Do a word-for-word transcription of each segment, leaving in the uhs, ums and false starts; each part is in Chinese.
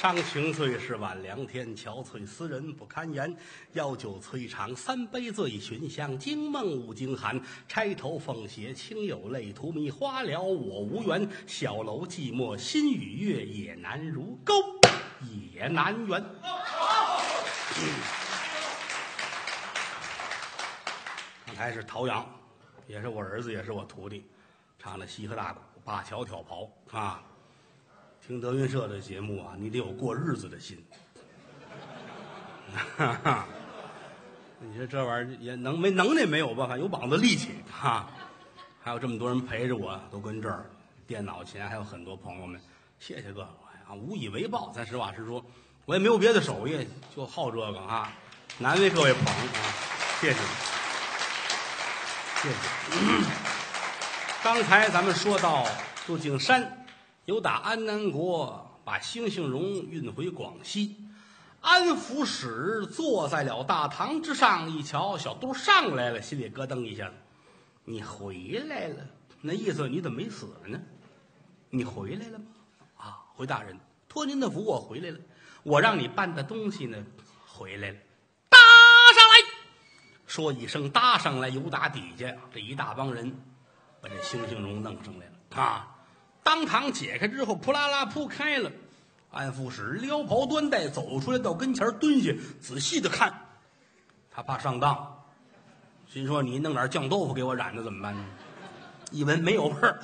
伤情最是晚凉天，憔悴思人不堪言。药酒摧肠，三杯醉寻香。惊梦五更寒，钗头凤斜清有泪。荼蘼花了我无缘，小楼寂寞心与月。也难如钩，也难圆。嗯，刚才是陶阳，也是我儿子，也是我徒弟，唱的西河大鼓，灞桥挑袍啊。听德云社的节目啊，你得有过日子的心。你说这玩意儿也能没能耐没有办法，有膀子力气哈。还有这么多人陪着我，都跟这儿电脑前还有很多朋友们，谢谢各位啊，无以为报。咱实话实说，我也没有别的手艺，就好这个啊，难为各位捧啊，谢谢，谢谢。嗯，刚才咱们说到杜景山。有打安南国把兴兴荣运回广西，安抚使坐在了大堂之上，一瞧小杜上来了，心里咯噔一下子。你回来了，那意思你怎么没死呢？你回来了吗？啊，回大人，托您的福，我回来了。我让你办的东西呢，回来了。搭上来，说一声搭上来，由打底下这一大帮人把这兴兴荣弄上来了啊。当堂解开之后，扑啦啦扑开了。安抚使撩袍端带走出来，到跟前蹲下，仔细的看。他怕上当，心说你弄点酱豆腐给我染的怎么办呢？一闻没有味儿，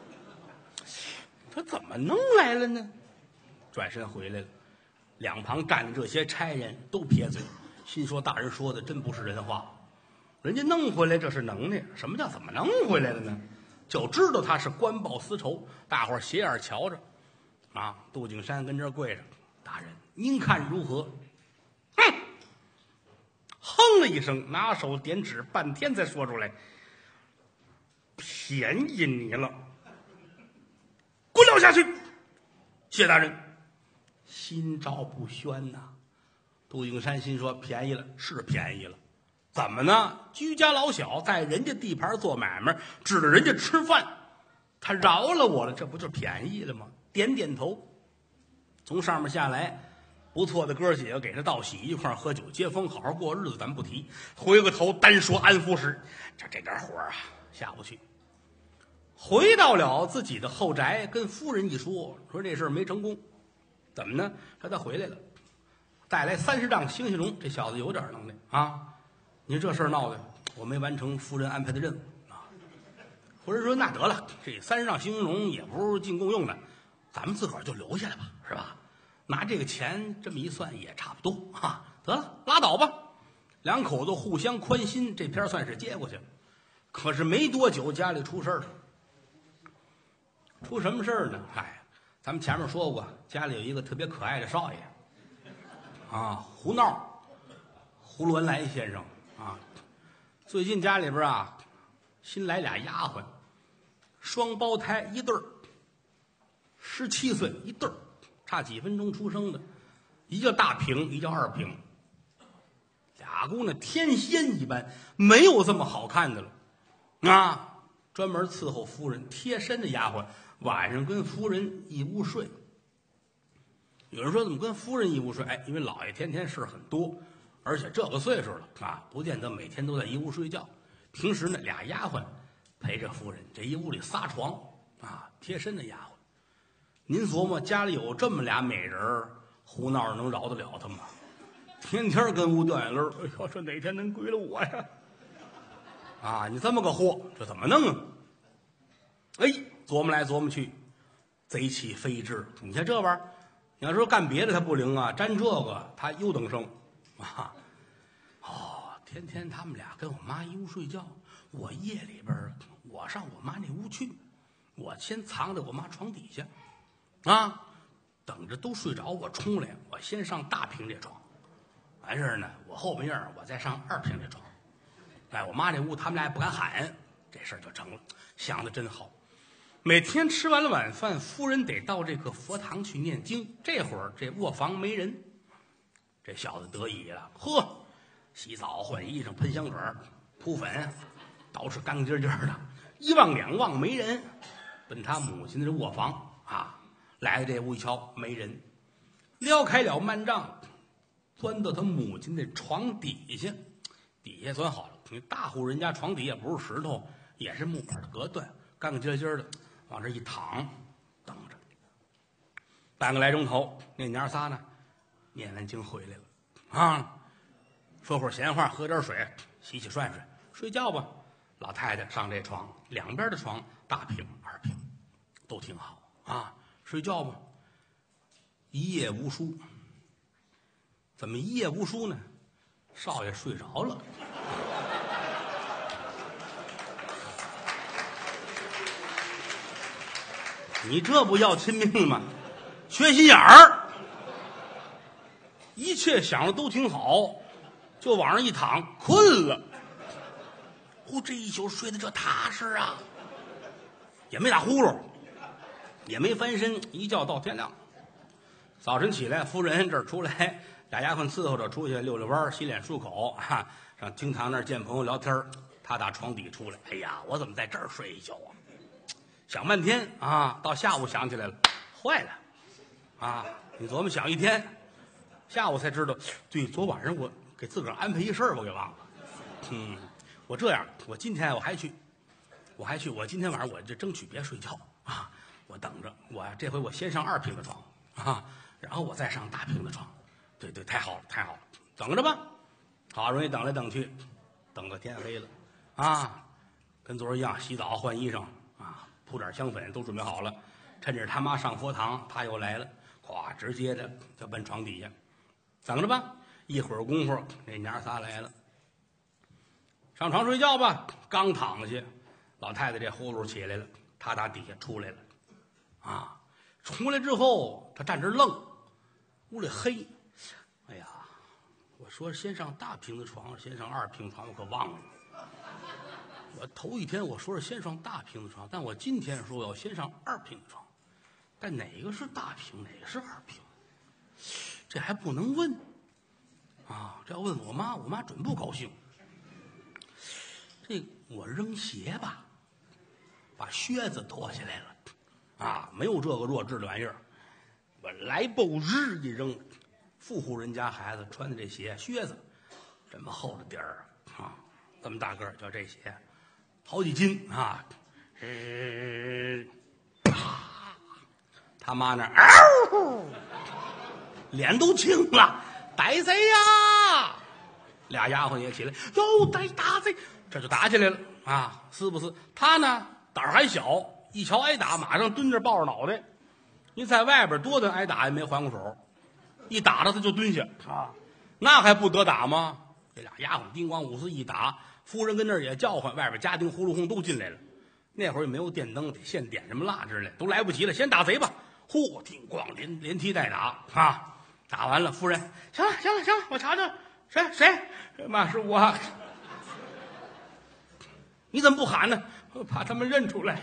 他怎么弄来了呢？转身回来了，两旁站的这些差人都撇嘴，心说大人说的真不是人话，人家弄回来这是能耐，什么叫怎么弄回来的呢？就知道他是官报私仇，大伙儿斜眼瞧着，啊！杜景山跟这儿跪着，大人您看如何？哼！哼了一声，拿手点指，半天才说出来：“便宜你了，滚了下去！”谢大人，心照不宣呐。杜景山心说：“便宜了，是便宜了。”怎么呢？居家老小在人家地盘做买卖，指着人家吃饭，他饶了我了，这不就便宜了吗？点点头，从上面下来，不错的哥几个给他道喜，一块喝酒接风，好好过日子，咱不提。回过头单说安抚使，这这点火啊下不去。回到了自己的后宅，跟夫人一说，说这事没成功，怎么呢？说他回来了，带来三十丈兴兴荣，这小子有点能耐啊。你说这事儿闹的，我没完成夫人安排的任务啊！夫人说：“那得了，这三十丈兴兴荣也不是进贡用的，咱们自个儿就留下来吧，是吧？拿这个钱这么一算也差不多啊。得了，拉倒吧。”两口子互相宽心，这篇算是接过去了。可是没多久，家里出事儿了。出什么事儿呢？哎，咱们前面说过，家里有一个特别可爱的少爷，啊，胡闹，胡伦来先生。啊，最近家里边啊，新来俩丫鬟，双胞胎一对儿，十七岁一对儿，差几分钟出生的，一叫大平，一叫二平，俩姑娘天仙一般，没有这么好看的了啊！专门伺候夫人贴身的丫鬟，晚上跟夫人一屋睡。有人说怎么跟夫人一屋睡？哎，因为老爷天天事很多。而且这个岁数了啊，不见得每天都在一屋睡觉。平时呢，俩丫鬟陪着夫人，这一屋里仨床啊，贴身的丫鬟。您琢磨，家里有这么俩美人，胡闹能饶得了他吗？天天跟屋掉眼泪，哎呦，这哪天能归了我呀？啊，你这么个货，这怎么弄啊？哎，琢磨来琢磨去，贼气非至。你看这玩意儿，你要说干别的他不灵啊，沾这个他优等生。啊，哦，天天他们俩跟我妈一屋睡觉，我夜里边我上我妈那屋去，我先藏在我妈床底下，啊，等着都睡着我冲来，我先上大平这床，完事儿呢，我后边儿我再上二平这床，哎，我妈这屋他们俩也不敢喊，这事儿就成了，想的真好。每天吃完了晚饭，夫人得到这个佛堂去念经，这会儿这卧房没人。这小子得意了，呵，洗澡换衣裳喷香水铺粉，捯饬干净净的，一望两望没人，奔他母亲的卧房啊，来这屋一瞧没人， 撩开了幔帐，钻到他母亲的床底下，底下钻好了。你大户人家床底也不是石头，也是木板的隔断，干干净净的，往这一躺，等着。半个来钟头，那娘仨呢，念完经回来了啊，说会儿闲话，喝点水，洗洗涮涮，睡觉吧。老太太上这床，两边的床大平二平，都挺好啊，睡觉吧。一夜无书，怎么一夜无书呢？少爷睡着了。你这不要亲命了吗？缺心眼儿，一切想的都挺好，就往上一躺，困了。呼，这一宿睡得这踏实啊，也没打呼噜，也没翻身，一觉到天亮。早晨起来，夫人这儿出来，俩丫鬟伺候着出去溜溜弯，洗脸漱口啊，上厅堂那儿见朋友聊天。他打床底出来，哎呀，我怎么在这儿睡一觉啊？想半天啊，到下午想起来了，坏了啊！你琢磨想一天，下午才知道，对，昨晚上我给自个儿安排一事儿，我给忘了。嗯，我这样，我今天我还去，我还去，我今天晚上我就争取别睡觉啊！我等着，我这回我先上二平的床啊，然后我再上大平的床。对对，太好了，太好了，等着吧。好容易等来等去，等到天黑了啊，跟昨儿一样，洗澡换衣裳啊，铺点香粉都准备好了。趁着他妈上佛堂，他又来了，咵，直接的就奔床底下，等着吧。一会儿功夫，那娘仨来了，上床睡觉吧。刚躺下，老太太这呼噜起来了，他打底下出来了，啊，出来之后，他站这愣，屋里黑，哎呀，我说先上大平的床，先上二平床，我可忘了。我头一天我说是先上大平的床，但我今天说我要先上二平的床，但哪个是大平，哪个是二平，这还不能问啊！这要问我妈，我妈准不高兴。这我扔鞋吧，把靴子脱下来了啊！没有这个弱智的玩意儿，我来不日一扔。富户人家孩子穿的这鞋靴子，这么厚的底儿啊，这么大个儿叫这鞋，好几斤啊！嗯，啪，他妈那儿，脸都青了，逮贼呀！俩丫鬟也起来，哟，逮打贼，这就打起来了啊！是不是？他呢胆儿还小，一瞧挨打，马上蹲着抱着脑袋。你在外边多的挨打也没还过手，一打着他就蹲下啊，那还不得打吗？这俩丫鬟叮咣五四一打，夫人跟那儿也叫唤，外边家丁呼噜轰都进来了。那会儿也没有电灯，得现点什么蜡之类，都来不及了，先打贼吧！嚯，叮咣连连踢带打啊！打完了，夫人，行了行了行了，我瞧瞧，谁谁？妈是我。你怎么不喊呢？我怕他们认出来。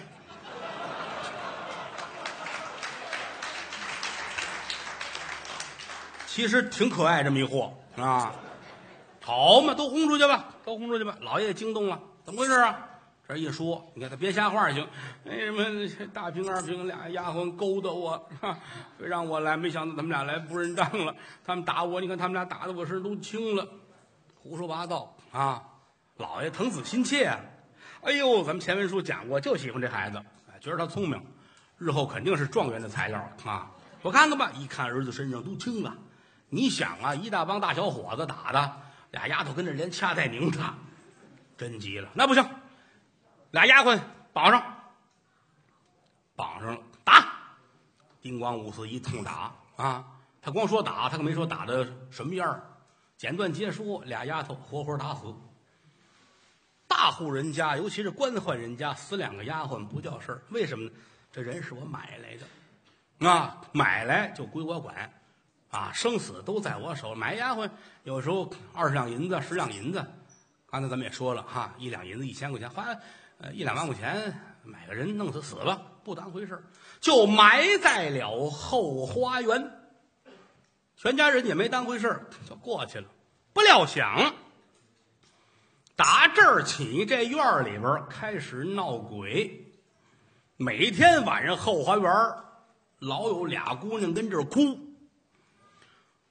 其实挺可爱这么一货啊，好嘛，都轰出去吧，都轰出去吧。老爷惊动了，怎么回事啊？这一说，你看他别瞎话行。那什么大平二平俩丫鬟勾搭我，非让我来，没想到他们俩来不认账了。他们打我，你看他们俩打的我身上都青了，胡说八道啊！老爷疼子心切啊！哎呦，咱们前文书讲过，就喜欢这孩子，觉得他聪明，日后肯定是状元的材料啊！我看看吧，一看儿子身上都青了。你想啊，一大帮大小伙子打的，俩丫头跟着连掐带拧他，真急了。那不行，俩丫鬟绑上，绑上了，打！叮咣五四一通打啊！他光说打，他可没说打的什么样。简短截说，俩丫头活活打死。大户人家，尤其是官宦人家，死两个丫鬟不叫事儿。为什么呢？这人是我买来的，啊，买来就归我管。啊，生死都在我手。买丫鬟有时候二十两银子、十两银子，刚才咱们也说了哈，一两银子一千块钱，花呃一两万块钱买个人弄死死了，不当回事，就埋在了后花园。全家人也没当回事，就过去了。不料想，打这儿起，这院里边开始闹鬼。每天晚上后花园老有俩姑娘跟这儿哭。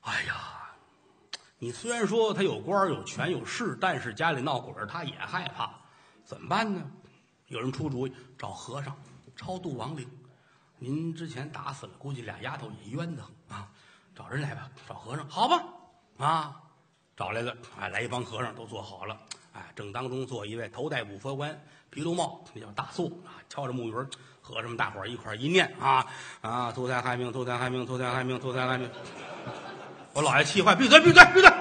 哎呀，你虽然说他有官有权有势，但是家里闹鬼儿他也害怕，怎么办呢？有人出主意，找和尚超度亡灵。您之前打死了，估计俩丫头也冤得很啊，找人来吧，找和尚，好吧，啊，找来了，哎，来一帮和尚都坐好了，哎，正当中坐一位头戴五佛冠，皮卢帽，那叫大素啊，敲着木鱼，和尚们大伙儿一块儿一念啊啊，投胎害命，投胎害命，投胎害命，投胎害命。我老爷气坏，闭嘴，闭嘴，闭嘴！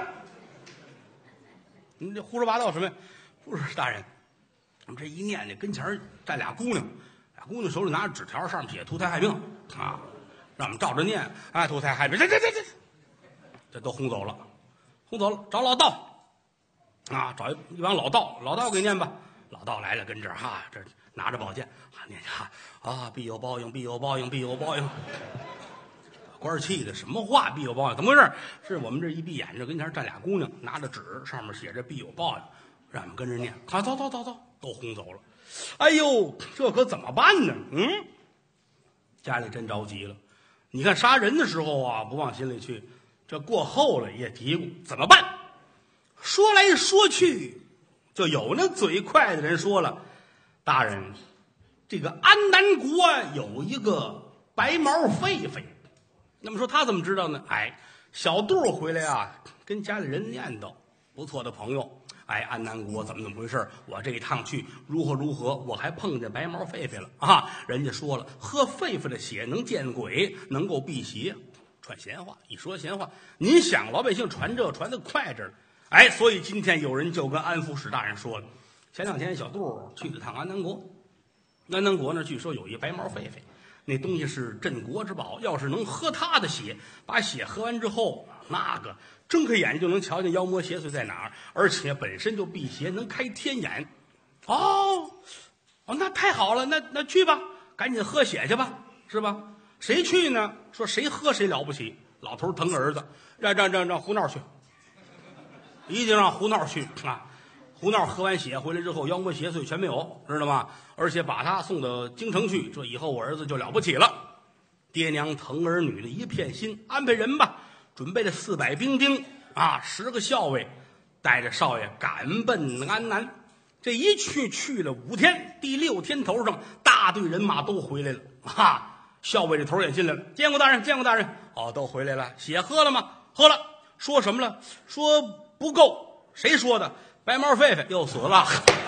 你这胡说八道什么呀？不是大人，我们这一念，这跟前站俩姑娘。姑娘手里拿着纸条，上面写“投胎害命”啊，让我们照着念。哎，投胎害命，这这这这，这都轰走了，轰走了。找老道啊，找一一帮老道，老道给念吧。老道来了，跟这儿哈，这拿着宝剑啊，念哈啊，必有报应，必有报应，必有报应。官气的什么话？必有报应？怎么回事？是我们这一闭眼，这跟前站俩姑娘，拿着纸，上面写着“必有报应”，让我们跟着念。啊，走走走走，都轰走了。哎呦，这可怎么办呢？嗯，家里真着急了。你看杀人的时候啊，不往心里去，这过后了也嘀咕怎么办？说来说去，就有那嘴快的人说了：“大人，这个安南国有一个白毛狒狒。”那么说他怎么知道呢？哎，小杜回来啊，跟家里人念叨，不错的朋友。哎，安南国怎么怎么回事？我这一趟去如何如何？我还碰见白毛狒狒了啊！人家说了，喝狒狒的血能见鬼，能够辟邪。传闲话，一说闲话，您想老百姓传这传得快着呢。哎，所以今天有人就跟安抚使大人说了，前两天小杜去了趟安南国，安南国呢，据说有一白毛狒狒，那东西是镇国之宝，要是能喝他的血，把血喝完之后，那个睁开眼就能瞧见妖魔邪祟在哪儿，而且本身就辟邪，能开天眼。哦，哦，那太好了，那那去吧，赶紧喝血去吧，是吧？谁去呢？说谁喝谁了不起。老头疼儿子，让让让让胡闹去，一定让胡闹去啊！胡闹喝完血回来之后，妖魔邪祟全没有，知道吗？而且把他送到京城去，这以后我儿子就了不起了。爹娘疼儿女的一片心，安排人吧，准备了四百兵丁啊，十个校尉，带着少爷赶奔安南。这一去去了五天，第六天头上大队人马都回来了啊！校尉这头也进来了，见过大人，见过大人。哦，都回来了，血喝了吗？喝了。说什么了？说不够。谁说的？白毛狒狒又死了。